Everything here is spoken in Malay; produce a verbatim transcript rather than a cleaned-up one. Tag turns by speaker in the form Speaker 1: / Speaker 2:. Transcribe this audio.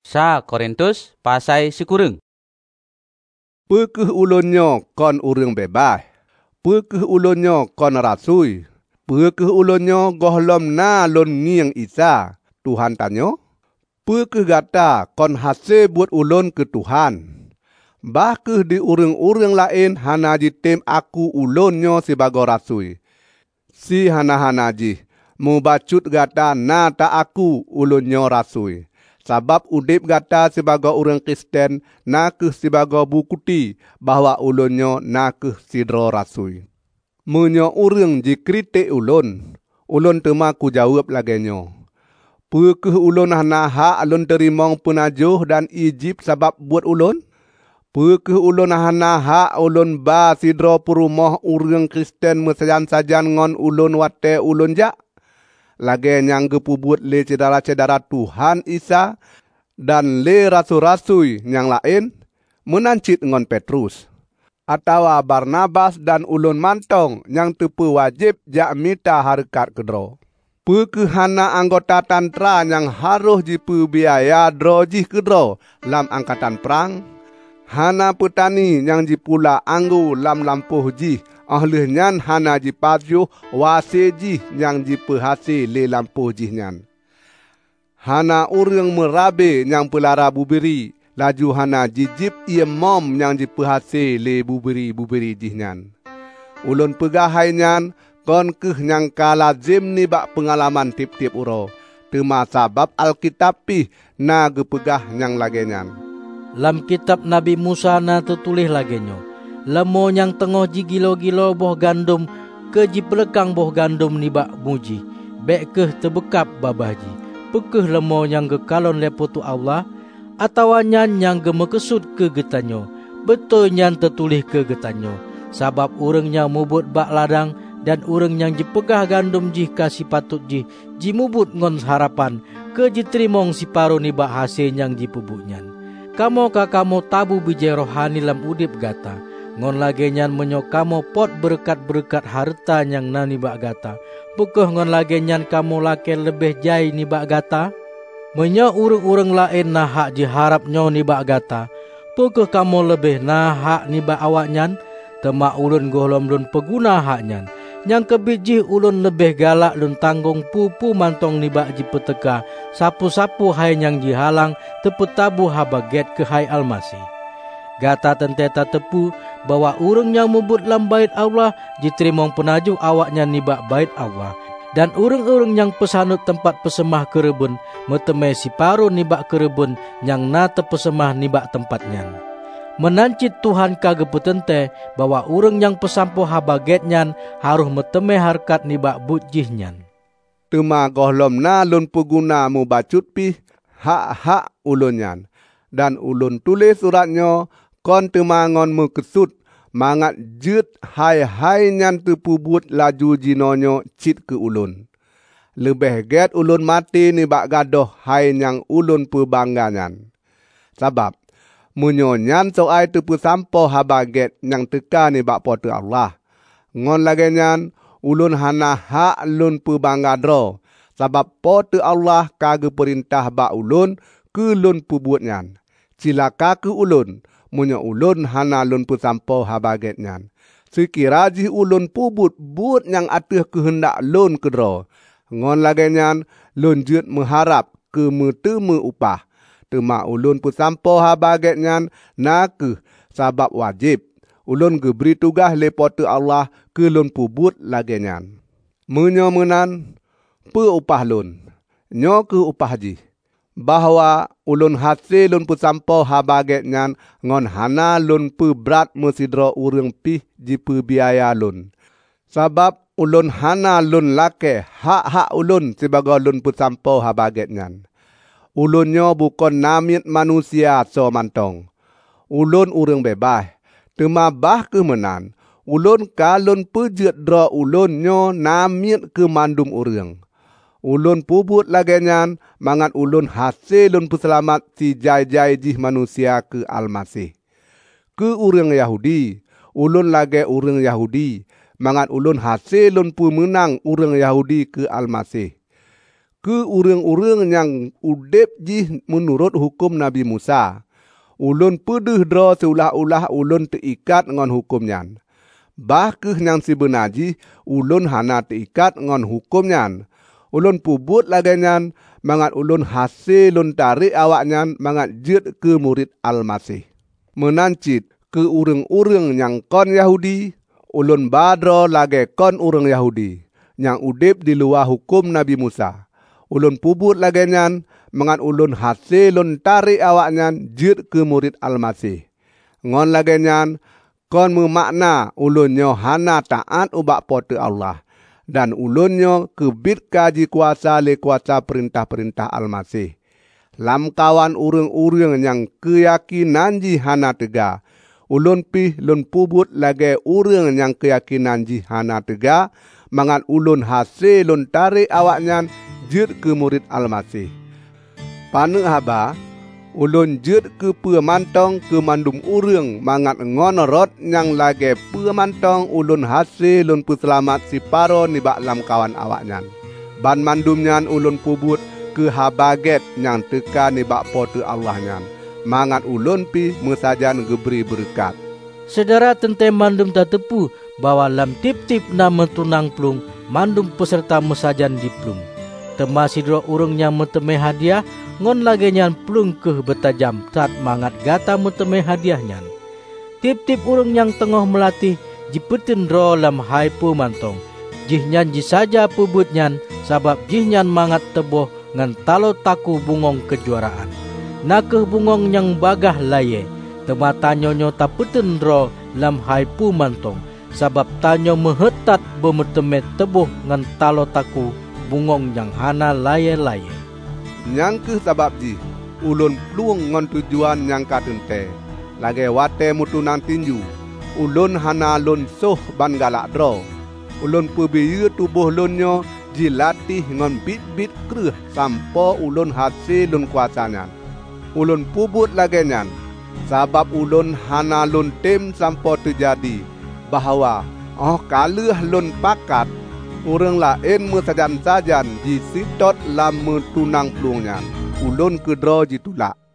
Speaker 1: Sa Korintus pasai sikureng.
Speaker 2: Pekeh ulunnya kon urang bebas. Pekeh ulunnya kon rasui. Pekeh ulunnya gohlom na lon ngiang Isa. Tuhan tanya. Pekeh gata kon hase buat ulun ke Tuhan. Bahkeh di urang-urang lain hana jitim aku ulunnya sebagai rasui. Si hana-hana ji. Mubacut gata na ta aku ulunnya rasui. Sabab udip gata sebagai orang Kristen nakeh sebagai bukti bahwa ulunnya nakeh sidro rasui. Munyo urang jikritik ulun, ulun tema ku jawab lagenyo. Pekeh ulun hana hak ulun terimong penajuh dan ijib sabab buat ulun? Pekeh ulun hana hak ulun ba sidro perumah urang Kristen mesajan-sajan ngon ulun wate ulun jak? Lage yang gepubut le cedara-cedara Tuhan Isa dan le rasul-rasul yang lain menancit ngon Petrus. Atawa Barnabas dan ulun mantong yang tepu wajib jak mita harkat kedro. Pekehana anggota tantra yang harus jipu biaya drojih kedro lam angkatan perang. Hana petani yang jipula anggu lam lampuh jih. Ahlih nyan hana jipajuh waseji yang jipehasi le lampuh jih nyan. Hana urang merabe yang pelara bubiri. Laju hana jijip ia mom yang jipehasi le bubiri-bubiri jih nyan. Ulun pegahai nyan kon keh yang kalazim ni bak pengalaman tip-tip uro. Tema sabab Alkitab pih na gepegah yang lage nyan.
Speaker 3: Lam kitab Nabi Musa na tertulis lagenyo. Lemo yang tengah ji gilo-gilo boh gandum ke ji pelekang boh gandum ni bak muji. Bek keh terbekap babah ji. Pekeh lemo yang ke kalon lepo tu Allah. Atau nyan yang ke mekesud ke getanyo. Betul nyan tertulis ke getanyo. Sabab urang yang mubut bak ladang dan urang yang ji pegah gandum ji kasih patut ji. Ji mubut ngon harapan ke ji terimong si paru ni bak hasil yang ji pubuk nyan. Kamu ka kamu tabu bijai rohani lam udip gata. Ngon lage nyan menyo kamu pot berkat-berkat harta yang nani bak gata. Pekeh ngon lage nyan kamu lake lebih jai ni bak gata. Menyo urang-urang lain na hak diharap nyo ni bak gata. Pekeh kamu lebih na hak ni bak awak nyan. Temak ulun gohlom lun peguna hak nyan. Yang kebijih ulun lebih galak lun tanggung pupu mantong ni bak ji peteka. Sapu-sapu hai yang dihalang tepetabu habaget ke hai Almasih. Gata tenteta tepu bahwa urang yang mebut lam bait Allah diterimong penajuh awaknya nibak bait Allah. Dan urang-urang yang pesanut tempat pesemah kerebun meteme si paru nibak kerebun yang na tepesemah nibak tempatnya. Menancit Tuhan kage petente bahwa urang yang pesampo habagetnyan harus meteme harkat nibak bujihnya.
Speaker 2: Tema gohlom na lun peguna mu bacut pih hak-hak ulunyan. Dan ulun tulis suratnya kon temangon mu kesut mangat jut hai-hai nyan tepubut laju jinonyo cit ke ulun. Lebih get ulun mati ni bak gadoh hai yang ulun pebangganyan. Sabab munyonyan soai tepu sampo habaget yang teka ni bak pote Allah. Ngon lagi nyan ulun hana hak lun pebanggadro. Sabab pote Allah kage perintah bak ulun ke lun pebut nyan. Cilaka ke ulun, munya ulun hana lun pusampo habaget nyan. Sekira jih ulun pubut but yang atih kehendak lun kedro. Ngon lagi nyan, lun jut mengharap ke metemu upah. Tema ulun pusampo habaget nyan nakeh sabab wajib. Ulun geberi tugas lepote Allah ke lun pubut lagi nyan. Munya menan, pe upah lun. Nyo ke upah jih. Bahwa ulun hasil lun pusampo habaget nyan ngon hana lun pu berat mesidro urang pih jipu biaya lun. Sabab ulun hana lun lake hak-hak ulun sebagai lun pusampo habaget nyan. Ulunnya bukan namit manusia so mantong. Ulun urang bebas. Tema bah kemenan. Ulun kalun pejut dro ulunnya namit ke mandum urang. Ulun pubut lagi nyan, mangat ulun hasil lun puselamat si jai-jai jih manusia ke Almasih. Ke urang Yahudi, ulun lagi urang Yahudi, mangat ulun hasil lun pemenang urang Yahudi ke Almasih. ke urang-urang yang udip jih menurut hukum Nabi Musa. Ulun pedeh dro seulah-ulah ulun terikat ngan hukum nyan. Bah ke yang sebenar jih ulun hana terikat ngan hukum nyan. Ulun pubut lagi nyan mangat ulun hasil ulun tarik awak nyan mangat jet ke murid Al-Masih. Menancit ke urang-urang yang kon Yahudi, ulun badro lagi kon urang Yahudi yang udip di luar hukum Nabi Musa. Ulun pubut lagi nyan mangat ulun hasil ulun tarik awak nyan jet ke murid Al-Masih. Ngon lagi nyan kon memakna ulunnya hana taat ubak pote Allah dan ulunnya kebit kaji kuasa le kuasa perintah-perintah Al-Masih. Lam kawan urang-urang yang keyakinan ji hana tega, ulun pih lun pubut lagi urang yang keyakinan ji hana tega mangat ulun hasil ulun tarik awak nyan jet ke murid Al-Masih. Pane haba, ulun jet ke pemantong ke mandum urang mangat ngonorot yang lagi pemantong ulun hasil ulun peselamat si paro nibak lam kawan awak nyan. Ban mandum nyan ulun pubut ke habaget yang teka nibak pote Allah nyan. Mangat ulun pi mesajan geberi berkat.
Speaker 3: Saudara tente mandum tak tepu bahwa lam tip-tip nama tunang plung mandum peserta mesajan di plung. Temasi dua urang yang meteme hadiah ngon lagi nyan plung ke betajam saat mangat gata meteme hadiah nyan. Tip-tip urang yang tengah melatih jipetin ro lam hai pu mantong. Jih nyan ji saja pubut nyan sabab jih nyan mangat teboh ngan talo taku bungong kejuaraan. Nakeh bungong yang bagah laye. Tema tanyonyo tapeten ro lam hai pu mantong sabab tanyo mehetat bemeteme teboh ngan talo taku bungong yang hana laye-laye.
Speaker 2: Yang ke sabab ji, ulun pluang ngon tujuan yang katente. Lagi wate mutunang tinju, ulun hana lun soh ban galak dro. Ulun pebiye tubuh lunyo jilatih ngon bit-bit kreh sampo ulun hasil lun kuasanya. Ulun pubut lagi nyan, sabab ulun hana lun tem sampo terjadi bahawa oh kalih lun pakat urang lain mesajan-sajan di sitot lam tunang plungnya. Ulun kedro jitulak.